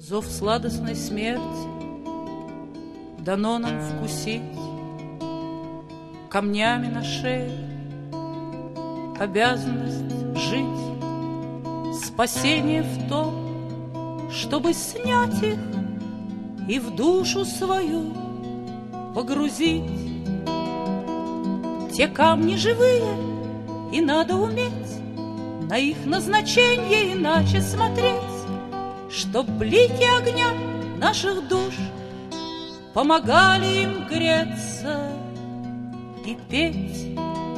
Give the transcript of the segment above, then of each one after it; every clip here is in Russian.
Зов сладостной смерти дано нам вкусить. Камнями на шее обязанность жить. Спасение в том, чтобы снять их и в душу свою погрузить. Те камни живые, и надо уметь на их назначение иначе смотреть, чтоб блики огня наших душ помогали им греться и петь.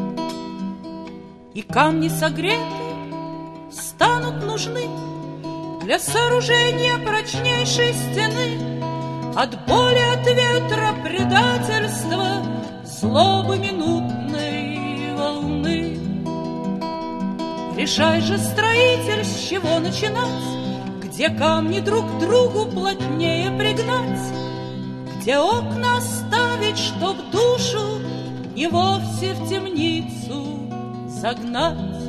И камни согреты станут нужны для сооружения прочнейшей стены от боли, от ветра, предательства, злобы минутной волны. Решай же, строитель, с чего начинать, где камни друг к другу плотнее пригнать, где окна оставить, чтоб душу не вовсе в темницу загнать.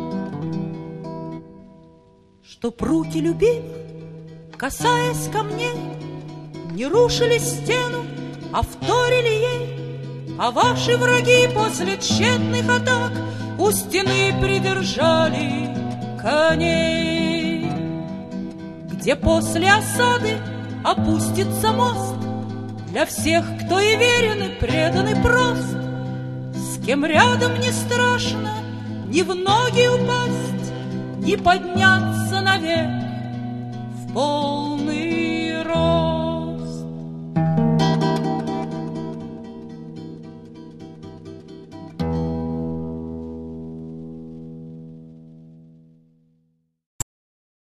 Чтоб руки любимых, касаясь камней, не рушили стену, а вторили ей, а ваши враги после тщетных атак у стены придержали коней. Где после осады опустится мост для всех, кто и верен, и предан, и прост, с кем рядом не страшно ни в ноги упасть, ни подняться навек в полный рост.